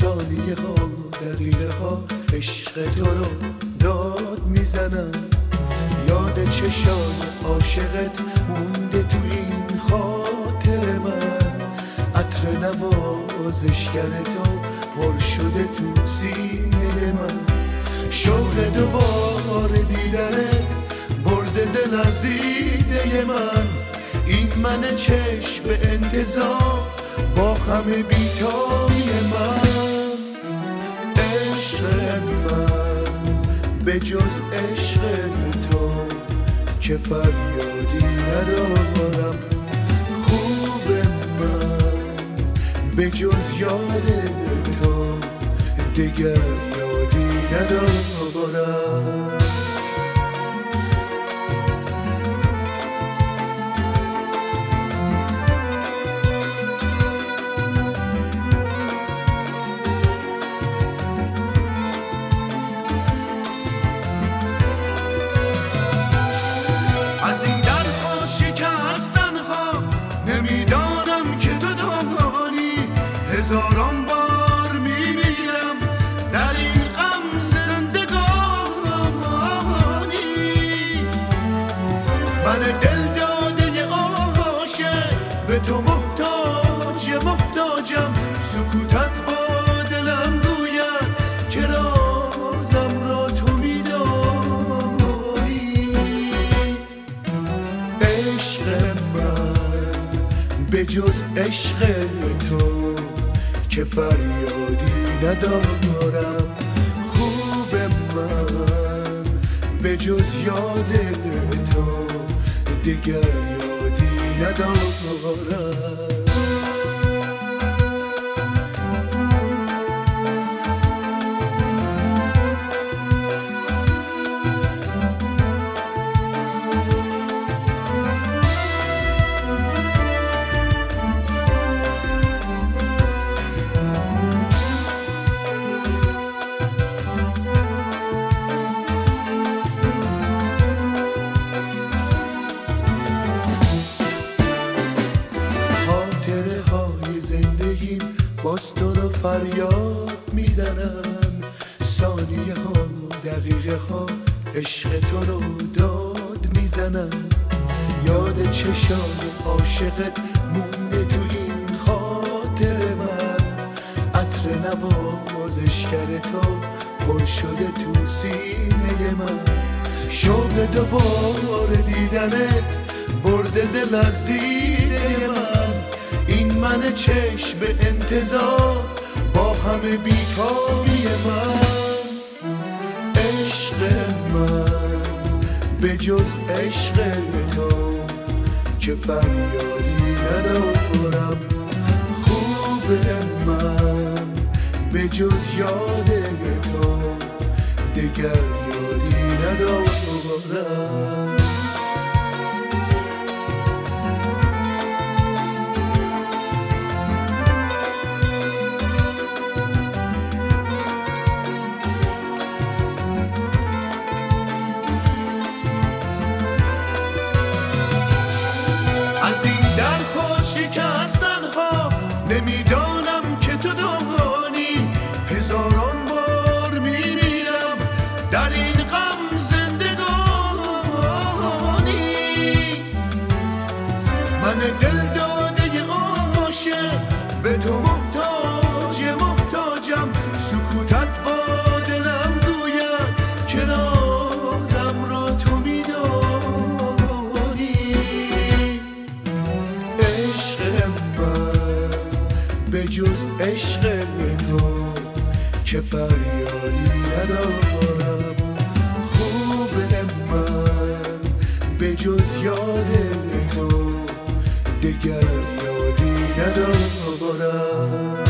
ثانیه ها دقیقه ها عشق تو رو داد میزنم. یاد چشای عاشقت مونده تو این خاطر من. عطر نوازشگر تو پر شده تو سینه من. شوق دوباره دیدنت برده دل از دیده من. این من چشم به انتظار با همه بیتابی من. عشق من به جز عشق تو که فریادی ندارم. خوب من به جز یاد تو دیگر یادی ندارم. از این درخواست شکستن ها نمیدانم که تو دانی. هزاران بار میمیرم در این غم زندگانی. من دل داده عاشق به تو محتاجم. سکوتت با دلم گوید که رازم را تو میدانی. به جز عشق تو که فریادی ندارم. خوب من به جز یاد تو دیگر یادی ندارم. باز تو رو فریاد میزنم. ثانیه ها دقیقه ها عشق تو رو داد میزنم. یاد چشام عاشقت مونده تو این خاطر من. عطر نوازشگر تو پر شده تو سینه من. شوق دوباره دیدنت برده دل از دیده من. این من چشم به انتظار با همه بیتابی من. عشق من به جز عشق تو که فریادی ندارم. خوب من به جز یاد تو دیگر یادی ندارم. از این درخواست شکستن ها نمیدانم که تو دانی. هزاران بار میمیرم در این غم زندگانی. من دل داده عاشق به تو محتاجم. سکوتت با دلم گوید که رازم را تو میدانی. به جز عشق تو که فریادی ندارم. خوب من به جز یاد تو دیگر یادی ندارم.